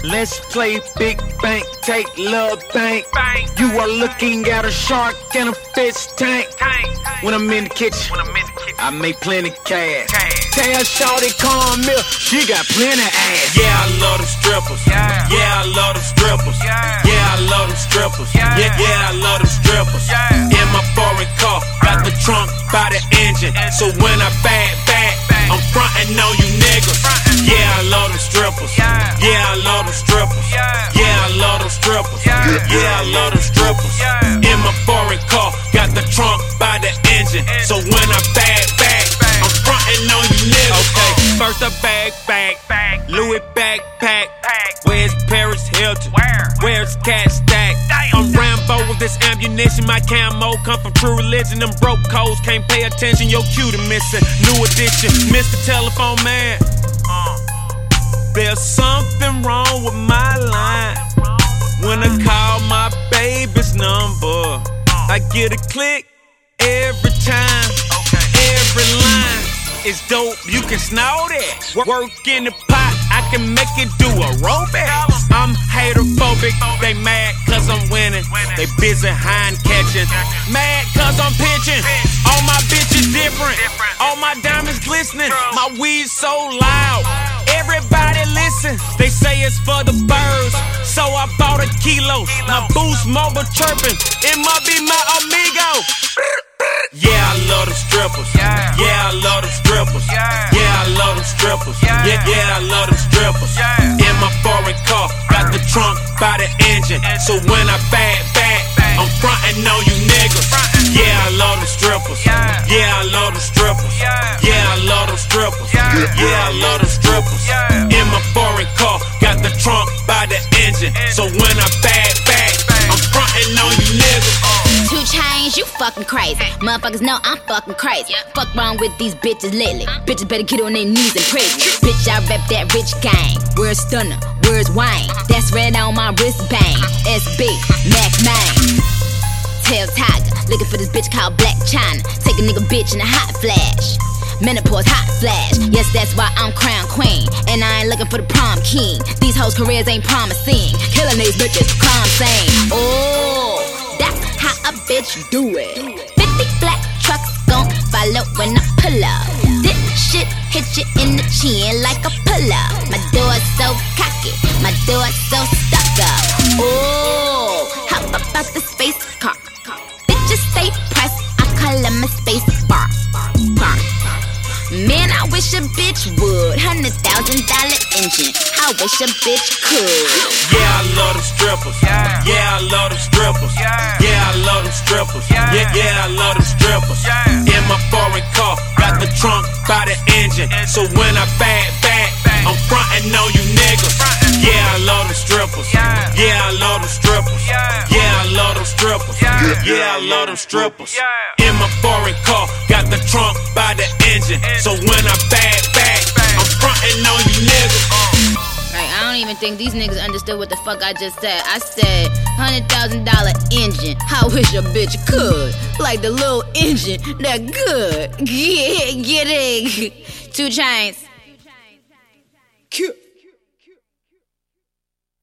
Let's play big bank, take love bank. You are looking at a shark in a fish tank. When I'm in the kitchen, I make plenty cash. Tell shawty come here, she got plenty ass. Yeah, I love them strippers. Yeah, I love them strippers. Yeah, I love them strippers. Yeah, I love them strippers. In my foreign car, got the trunk by the engine. So when I back, I'm frontin' on you niggas. Yeah, I love them strippers. Yeah, I love them strippers. Yeah, I love them strippers. Yeah, I love them strippers. In my foreign car, got the trunk by the engine. So when I back, I'm frontin' on you niggas. Okay, first a bag, Louis backpack. Where's Paris Hilton? Where's Cat Stack? I'm Rambo with this ammunition. My camo come from True Religion. Them broke codes can't pay attention. Your cue to missing. New edition, Mr. Telephone Man. There's something wrong with my line. When I call my baby's number, I get a click every time. Every line is dope, you can snort it. Work in the pot, I can make it do aerobics. I'm haterphobic, they mad cause I'm winning. They busy hind catching, mad cause I'm pitching. All my bitches different, all my diamonds glistening. My weed so loud, everybody listen. They say it's for the birds, so I bought a kilo. My Boost Mobile chirping, it must be my amigo. Yeah, I love them strippers. Yeah, I love them strippers. Yeah, I love them strippers. Yeah, I love them strippers. In my foreign car, got the trunk by the engine. So when I back, I'm frontin' on you niggas. Yeah, I love them strippers. Yeah, I love them strippers. Yeah, I love them strippers. Yeah, I love them strippers. In my foreign car, got the trunk by the engine. So when I back, I'm frontin' on you niggas. 2 Chainz, you fucking crazy. Motherfuckers know I'm fucking crazy. Fuck wrong with these bitches lately. Bitches better get on their knees and praise me. Bitch, I rep that rich gang. Where's Stunner? Where's Wayne? That's red on my wristband. SB, Mac Main. Tail Tiger, looking for this bitch called Black China. Take a nigga bitch in a hot flash. Menopause hot flash. Yes, that's why I'm crown queen. And I ain't looking for the prom king. These hoes' careers ain't promising. Killing these bitches, crime scene. Oh, that's how a bitch do it. 50 black trucks gon' follow when I pull up. This shit hit you in the chin like a pull-up. My door's so cocky, my door's so stuck up. Oh, how about the space car? Bitches stay pressed, I call them a space bar. Man, I wish a bitch would. $100,000 engine, I wish a bitch could. Yeah, I love them strippers. Yeah, I love them strippers. Yeah, I love them strippers. Yeah, I love them strippers. In my foreign car, got the trunk by the engine. So when I back, I'm frontin' on you niggas. Yeah, I love them strippers. Yeah, I love them strippers. Yeah, I love them strippers. Yeah, I love them strippers. In my foreign car, got the trunk by the engine. So when I back, I'm frontin' on you niggas. Like, I don't even think these niggas understood what the fuck I just said. I said $100,000 engine. I wish a bitch could. Like the little engine that good. Get it. 2 Chainz. Cute.